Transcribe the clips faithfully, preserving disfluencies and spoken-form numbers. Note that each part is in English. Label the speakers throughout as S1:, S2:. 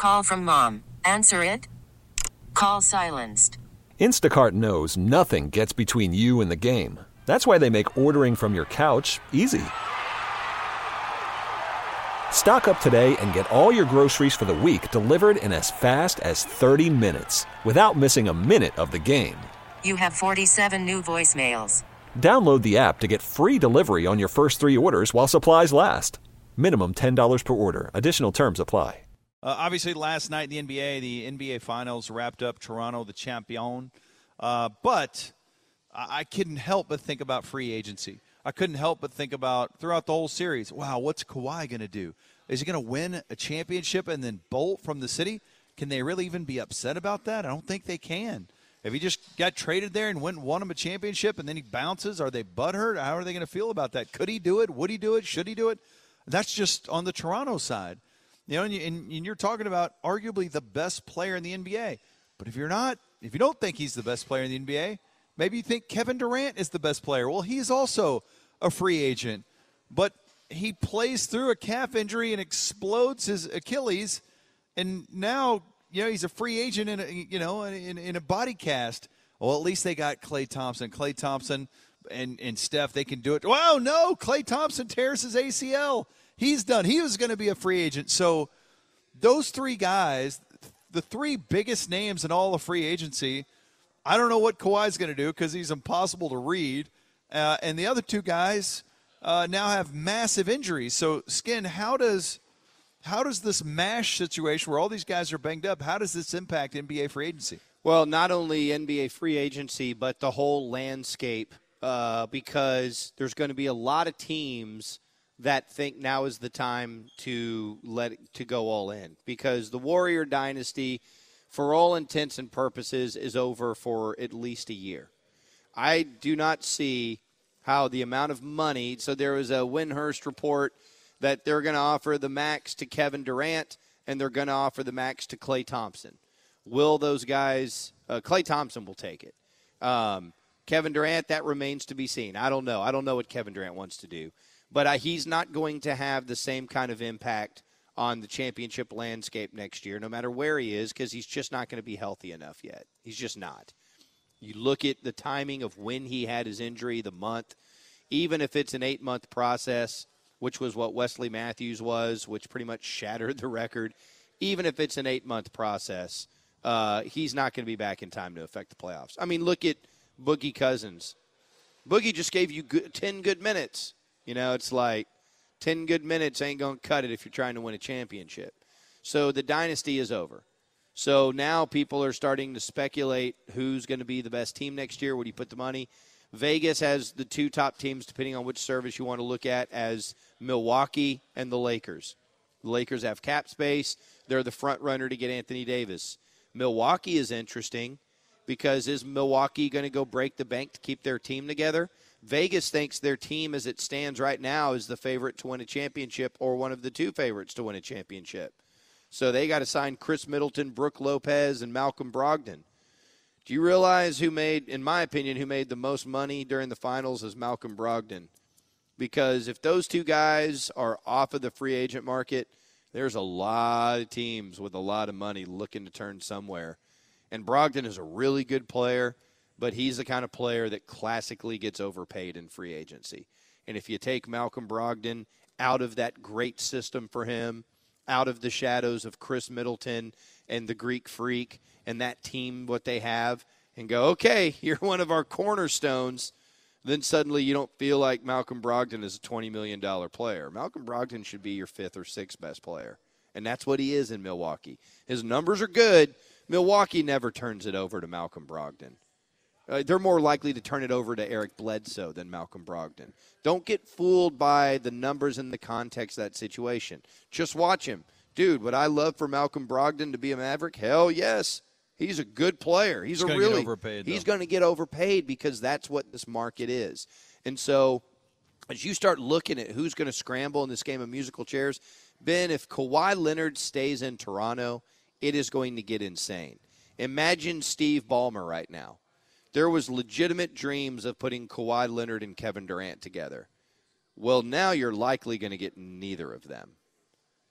S1: Call from mom. Answer it. Call silenced.
S2: Instacart knows nothing gets between you and the game. That's why they make ordering from your couch easy. Stock up today and get all your groceries for the week delivered in as fast as thirty minutes without missing a minute of the game.
S1: You have forty-seven new voicemails.
S2: Download the app to get free delivery on your first three orders while supplies last. Minimum ten dollars per order. Additional terms apply.
S3: Uh, obviously, last night in the N B A, the N B A Finals wrapped up. Toronto, the champion. Uh, but I-, I couldn't help but think about free agency. I couldn't help but think about, throughout the whole series, wow, what's Kawhi going to do? Is he going to win a championship and then bolt from the city? Can they really even be upset about that? I don't think they can. If he just got traded there and went and won him a championship and then he bounces, are they butthurt? How are they going to feel about that? Could he do it? Would he do it? Should he do it? That's just on the Toronto side. You know, and, you, and, and you're talking about arguably the best player in the N B A. But if you're not, if you don't think he's the best player in the N B A, maybe you think Kevin Durant is the best player. Well, he's also a free agent. But he plays through a calf injury and explodes his Achilles, and now, you know, he's a free agent in a, you know, in, in a body cast. Well, at least they got Klay Thompson. Klay Thompson and, and Steph, they can do it. Wow, no, Klay Thompson tears his A C L. He's done. He was going to be a free agent. So those three guys, the three biggest names in all of free agency, I don't know what Kawhi's going to do because he's impossible to read. Uh, and the other two guys uh, now have massive injuries. So, Skin, how does how does this MASH situation where all these guys are banged up, how does this impact N B A free agency?
S4: Well, not only N B A free agency, but the whole landscape uh, because there's going to be a lot of teams that think now is the time to let it, to go all in because the Warrior dynasty, for all intents and purposes, is over for at least a year. I do not see how the amount of money. So there was a Windhurst report that they're going to offer the max to Kevin Durant and they're going to offer the max to Klay Thompson. Will those guys? Uh, Klay Thompson will take it. Um, Kevin Durant, that remains to be seen. I don't know. I don't know what Kevin Durant wants to do. But uh, he's not going to have the same kind of impact on the championship landscape next year, no matter where he is, because he's just not going to be healthy enough yet. He's just not. You look at the timing of when he had his injury, the month, even if it's an eight-month process, which was what Wesley Matthews was, which pretty much shattered the record, even if it's an eight-month process, uh, he's not going to be back in time to affect the playoffs. I mean, look at Boogie Cousins. Boogie just gave you good, ten good minutes. You know, it's like ten good minutes ain't going to cut it if you're trying to win a championship. So the dynasty is over. So now people are starting to speculate who's going to be the best team next year. Where do you put the money? Vegas has the two top teams, depending on which service you want to look at, as Milwaukee and the Lakers. The Lakers have cap space. They're the front runner to get Anthony Davis. Milwaukee is interesting because is Milwaukee going to go break the bank to keep their team together? Vegas thinks their team as it stands right now is the favorite to win a championship or one of the two favorites to win a championship. So they got to sign Chris Middleton, Brooke Lopez, and Malcolm Brogdon. Do you realize who made, in my opinion, who made the most money during the finals is Malcolm Brogdon? Because if those two guys are off of the free agent market, there's a lot of teams with a lot of money looking to turn somewhere. And Brogdon is a really good player, but he's the kind of player that classically gets overpaid in free agency. And if you take Malcolm Brogdon out of that great system for him, out of the shadows of Chris Middleton and the Greek Freak and that team, what they have, and go, okay, you're one of our cornerstones, then suddenly you don't feel like Malcolm Brogdon is a twenty million dollars player. Malcolm Brogdon should be your fifth or sixth best player, and that's what he is in Milwaukee. His numbers are good. Milwaukee never turns it over to Malcolm Brogdon. Uh, they're more likely to turn it over to Eric Bledsoe than Malcolm Brogdon. Don't get fooled by the numbers and the context of that situation. Just watch him. Dude, would I love for Malcolm Brogdon to be a Maverick? Hell yes. He's a good player. He's, he's a really overpaid, he's going to get overpaid because that's what this market is. And so as you start looking at who's going to scramble in this game of musical chairs, Ben, if Kawhi Leonard stays in Toronto, it is going to get insane. Imagine Steve Ballmer right now. There was legitimate dreams of putting Kawhi Leonard and Kevin Durant together. Well, now you're likely going to get neither of them.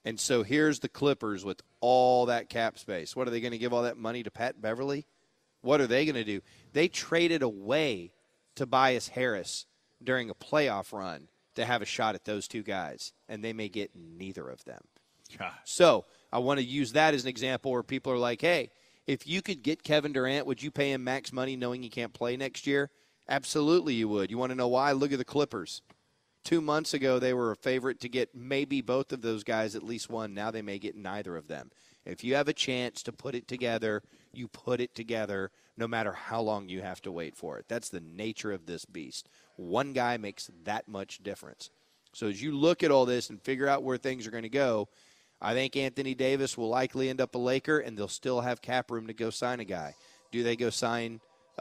S4: And so here's the Clippers with all that cap space. What are they going to give all that money to Pat Beverly? What are they going to do? They traded away Tobias Harris during a playoff run to have a shot at those two guys, and they may get neither of them.
S3: God.
S4: So I want to use that as an example where people are like, hey, if you could get Kevin Durant, would you pay him max money knowing he can't play next year? Absolutely you would. You want to know why? Look at the Clippers. Two months ago, they were a favorite to get maybe both of those guys, at least one. Now they may get neither of them. If you have a chance to put it together, you put it together no matter how long you have to wait for it. That's the nature of this beast. One guy makes that much difference. So as you look at all this and figure out where things are going to go, I think Anthony Davis will likely end up a Laker, and they'll still have cap room to go sign a guy. Do they go sign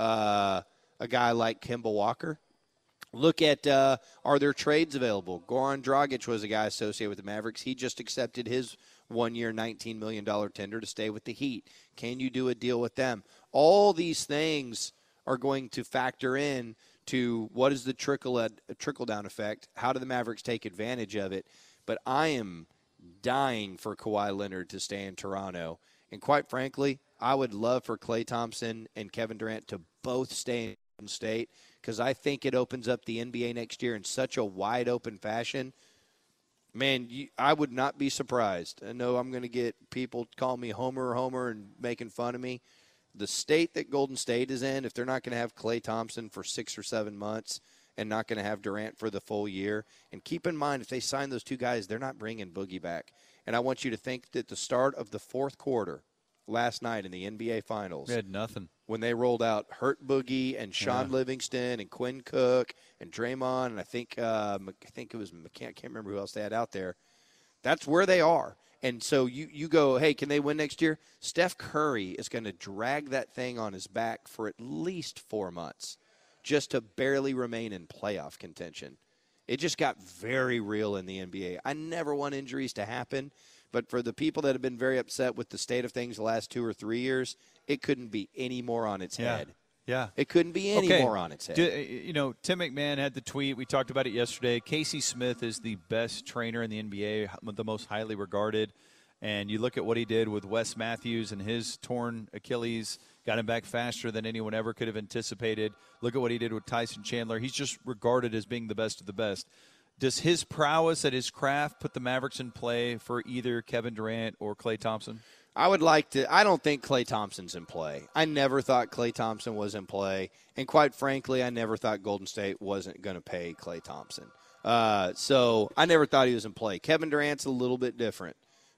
S4: uh, a guy like Kemba Walker? Look at, uh, are there trades available? Goran Dragic was a guy associated with the Mavericks. He just accepted his one-year, nineteen million dollars tender to stay with the Heat. Can you do a deal with them? All these things are going to factor in to what is the trickle trickle-down effect? How do the Mavericks take advantage of it? But I am dying for Kawhi Leonard to stay in Toronto. And quite frankly, I would love for Klay Thompson and Kevin Durant to both stay in Golden State, because I think it opens up the N B A next year in such a wide-open fashion. Man, you, I would not be surprised. I know I'm going to get people call me Homer, Homer, and making fun of me. The state that Golden State is in, if they're not going to have Klay Thompson for six or seven months and not going to have Durant for the full year, and keep in mind, if they sign those two guys, they're not bringing Boogie back. And I want you to think that the start of the fourth quarter last night in the N B A Finals,
S3: We had nothing.
S4: when they rolled out Hurt Boogie and Sean
S3: Yeah.
S4: Livingston and Quinn Cook and Draymond, and I think uh, I think it was I can't, can't remember who else they had out there. That's where they are. And so you, you go, hey, can they win next year? Steph Curry is going to drag that thing on his back for at least four months just to barely remain in playoff contention. It just got very real in the N B A. I never want injuries to happen, but for the people that have been very upset with the state of things the last two or three years, it couldn't be any more on its
S3: Yeah.
S4: head.
S3: Yeah.
S4: It couldn't be any
S3: Okay.
S4: more on its head.
S3: Do- you know, Tim McMahon had the tweet. We talked about it yesterday. Casey Smith is the best trainer in the N B A, the most highly regarded. And you look at what he did with Wes Matthews and his torn Achilles, got him back faster than anyone ever could have anticipated. Look at what he did with Tyson Chandler. He's just regarded as being the best of the best. Does his prowess at his craft put the Mavericks in play for either Kevin Durant or Klay Thompson?
S4: I would like to – I don't think Klay Thompson's in play. I never thought Klay Thompson was in play. And quite frankly, I never thought Golden State wasn't going to pay Klay Thompson. Uh, so I never thought he was in play. Kevin Durant's a little bit different.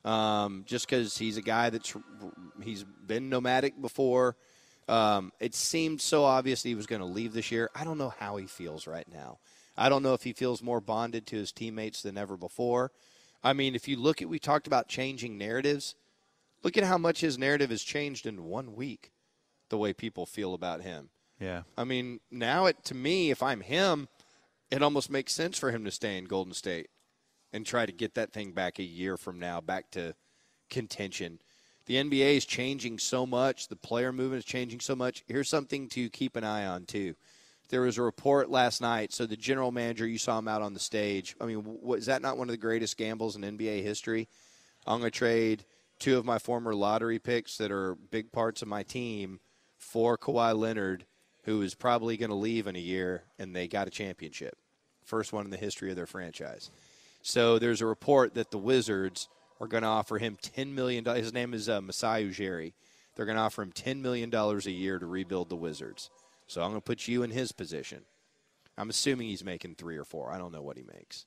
S4: Um, just because he's a guy that's he's been nomadic before. Um, it seemed so obvious he was going to leave this year. I don't know how he feels right now. I don't know if he feels more bonded to his teammates than ever before. I mean, if you look at, we talked about changing narratives. Look at how much his narrative has changed in one week, the way people feel about him.
S3: Yeah.
S4: I mean, now it to me, if I'm him, it almost makes sense for him to stay in Golden State and try to get that thing back a year from now, back to contention. The N B A is changing so much. The player movement is changing so much. Here's something to keep an eye on, too. There was a report last night. So the general manager, you saw him out on the stage. I mean, what, is that not one of the greatest gambles in N B A history? I'm going to trade two of my former lottery picks that are big parts of my team for Kawhi Leonard, who is probably going to leave in a year, and they got a championship. First one in the history of their franchise. So there's a report that the Wizards are going to offer him ten million dollars. His name is uh, Masai Ujiri. They're going to offer him ten million dollars a year to rebuild the Wizards. So I'm going to put you in his position. I'm assuming he's making three or four. I don't know what he makes.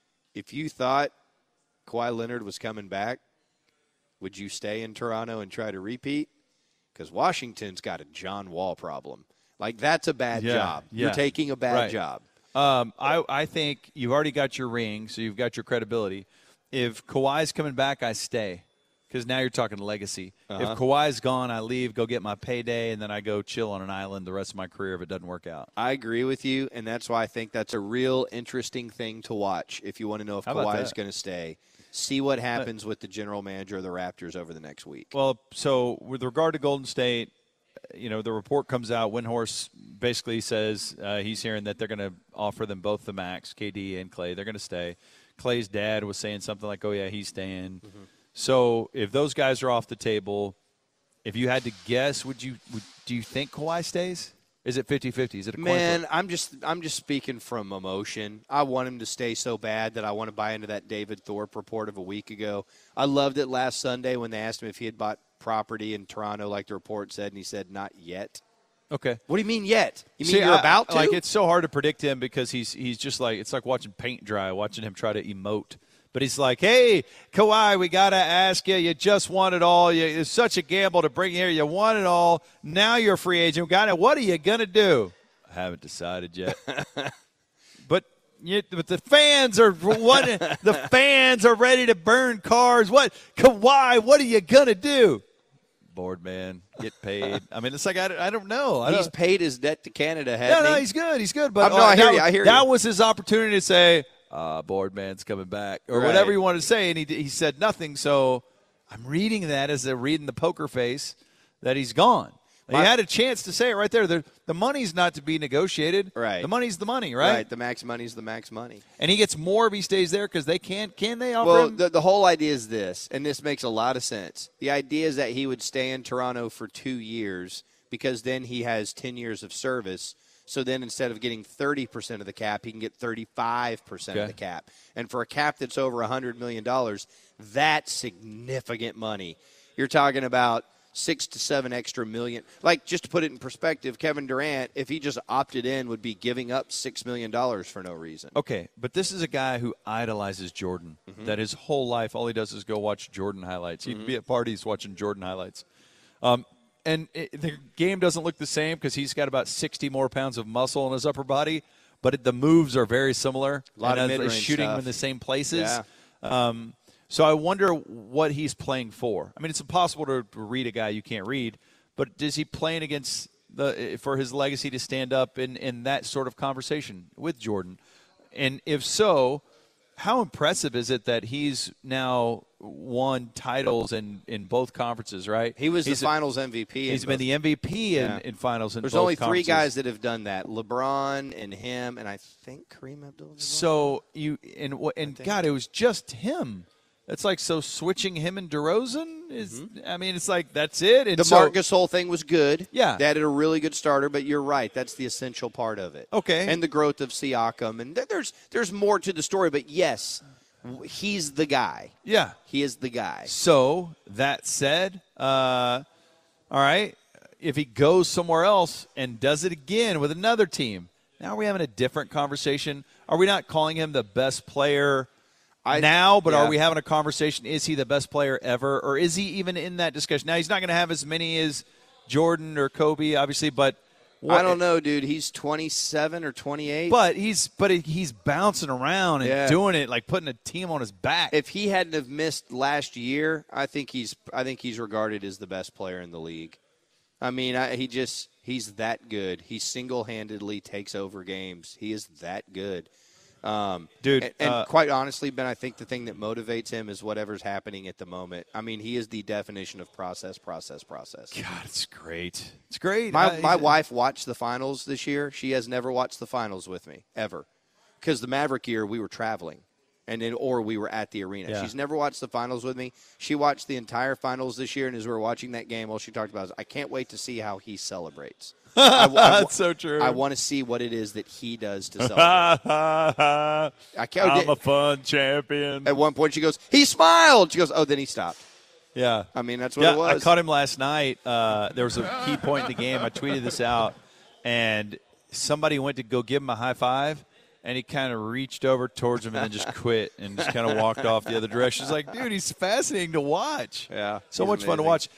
S4: If you thought Kawhi Leonard was coming back, would you stay in Toronto and try to repeat? Because Washington's got a John Wall problem. Like, that's a bad
S3: Yeah,
S4: job.
S3: yeah.
S4: You're taking a bad
S3: Right.
S4: job.
S3: Um, I, I think you've already got your ring, so you've got your credibility. If Kawhi's coming back, I stay, because now you're talking legacy.
S4: Uh-huh.
S3: If Kawhi's gone, I leave, go get my payday, and then I go chill on an island the rest of my career if it doesn't work out.
S4: I agree with you, and that's why I think that's a real interesting thing to watch if you want to know if
S3: How about
S4: Kawhi is
S3: that?
S4: going to stay. See what happens with the general manager of the Raptors over the next week.
S3: Well, so with regard to Golden State, you know, the report comes out. Windhorst basically says uh, he's hearing that they're going to offer them both the max, K D and Klay. They're going to stay. Clay's dad was saying something like, oh, yeah, he's staying. Mm-hmm. So if those guys are off the table, if you had to guess, would you would, do you think Kawhi stays? Is it fifty-fifty? Is it a coin
S4: Man,
S3: flip?
S4: I'm just I'm just speaking from emotion. I want him to stay so bad that I want to buy into that David Thorpe report of a week ago. I loved it last Sunday when they asked him if he had bought property in Toronto, like the report said, and he said not yet.
S3: Okay.
S4: What do you mean yet? You mean
S3: See,
S4: you're
S3: I,
S4: about to?
S3: Like, it's so hard to predict him because he's he's just like, it's like watching paint dry, watching him try to emote. But he's like, hey, Kawhi, we got to ask you. You just won it all. You, it's such a gamble to bring you here. You won it all. Now you're a free agent. Got it. What are you going to do? I haven't decided yet. but you, but the fans are what? The fans are ready to burn cars. What, Kawhi? What are you going to do? Board man, get paid. I mean, it's like I, I don't know. I
S4: he's
S3: don't,
S4: paid his debt to Canada, hasn't
S3: no, no,
S4: he?
S3: he's good. He's good. But
S4: no, I hear
S3: that,
S4: you. I hear
S3: that
S4: you.
S3: was his opportunity to say, uh, board man's coming back, or
S4: Right.
S3: whatever he wanted to say, and he he said nothing. So I'm reading that as a reading the poker face that he's gone.
S4: My,
S3: he had a chance to say it right there. The, the money's not to be negotiated.
S4: Right.
S3: The money's the money, right?
S4: Right. The max money's the max money.
S3: And he gets more if he stays there because they can't. Can they offer
S4: Well,
S3: him?
S4: the, the whole idea is this, and this makes a lot of sense. The idea is that he would stay in Toronto for two years because then he has ten years of service. So then instead of getting thirty percent of the cap, he can get thirty-five percent
S3: Okay.
S4: of the cap. And for a cap that's over one hundred million dollars, that's significant money. You're talking about six to seven extra million. Like, just to put it in perspective, Kevin Durant, if he just opted in, would be giving up six million dollars for no reason.
S3: Okay, but this is a guy who idolizes Jordan. Mm-hmm. That his whole life, all he does is go watch Jordan highlights. He'd mm-hmm. be at parties watching Jordan highlights. Um, and it, the game doesn't look the same because he's got about sixty more pounds of muscle in his upper body, but it, the moves are very similar.
S4: A lot
S3: and
S4: of mid-range
S3: shooting
S4: stuff.
S3: in the same places.
S4: Yeah.
S3: Um, so I wonder what he's playing for. I mean, it's impossible to read a guy you can't read, but is he playing against the for his legacy to stand up in, in that sort of conversation with Jordan? And if so, how impressive is it that he's now won titles in, in both conferences, right?
S4: He was
S3: he's
S4: the
S3: a,
S4: finals M V P.
S3: He's
S4: in
S3: been
S4: both.
S3: the M V P in,
S4: Yeah.
S3: in finals in
S4: There's
S3: both
S4: only three
S3: conferences.
S4: guys that have done that: LeBron and him, and I think Kareem Abdul-Jabbar.
S3: So you and and God, it was just him. It's like so switching him and DeRozan is. Mm-hmm. I mean, it's like that's it. And
S4: the
S3: so,
S4: Marc Gasol thing was good.
S3: Yeah,
S4: they added a really good starter. But you're right; that's the essential part of it.
S3: Okay,
S4: and the growth of Siakam, and th- there's there's more to the story. But yes, he's the guy.
S3: Yeah,
S4: he is the guy.
S3: So that said, uh, all right, if he goes somewhere else and does it again with another team, now are we having a different conversation? Are we not calling him the best player? I, now, but yeah. Are we having a conversation? Is he the best player ever, or is he even in that discussion? Now, he's not going to have as many as Jordan or Kobe, obviously, but
S4: what, I don't know, dude. He's twenty-seven or twenty-eight,
S3: but he's but he's bouncing around and
S4: yeah.
S3: doing it, like putting a team on his back.
S4: If he hadn't have missed last year, I think he's I think he's regarded as the best player in the league. I mean, I, he just he's that good. He single-handedly takes over games. He is that good. Um,
S3: Dude,
S4: and, and
S3: uh,
S4: quite honestly, Ben, I think the thing that motivates him is whatever's happening at the moment. I mean, he is the definition of process, process, process.
S3: God, it's great. It's great.
S4: My
S3: uh,
S4: my wife watched the finals this year. She has never watched the finals with me, ever. Because the Maverick year, we were traveling, and then, or we were at the arena.
S3: Yeah.
S4: She's never watched the finals with me. She watched the entire finals this year, and as we were watching that game, all she talked about is, I can't wait to see how he celebrates. I, I,
S3: That's so true.
S4: I want to see what it is that he does to celebrate. I can't,
S3: I'm a fun champion.
S4: At one point, she goes, he smiled. She goes, oh, then he stopped.
S3: Yeah.
S4: I mean, that's what
S3: yeah,
S4: it was.
S3: I caught him last night. Uh, there was a key point in the game. I tweeted this out, and somebody went to go give him a high five, and he kind of reached over towards him and then just quit and just kind of walked off the other direction. It's like, dude, he's fascinating to watch.
S4: Yeah.
S3: So much fun to watch.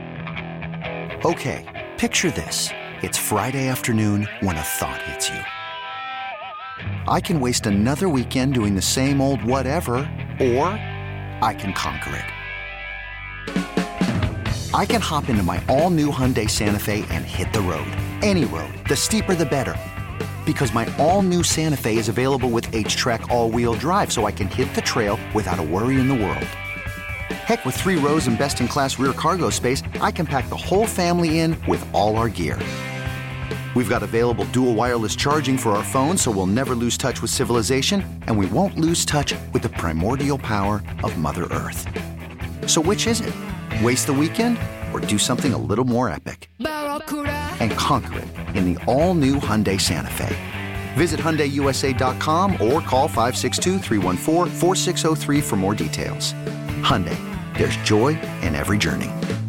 S5: Okay, picture this. It's Friday afternoon when a thought hits you. I can waste another weekend doing the same old whatever, or I can conquer it. I can hop into my all-new Hyundai Santa Fe and hit the road. Any road. The steeper, the better. Because my all-new Santa Fe is available with H-Track all-wheel drive, so I can hit the trail without a worry in the world. Heck, with three rows and best-in-class rear cargo space, I can pack the whole family in with all our gear. We've got available dual wireless charging for our phones, so we'll never lose touch with civilization, and we won't lose touch with the primordial power of Mother Earth. So which is it? Waste the weekend or do something a little more epic? And conquer it in the all-new Hyundai Santa Fe. Visit Hyundai U S A dot com or call five six two, three one four, four six zero three for more details. Hyundai, there's joy in every journey.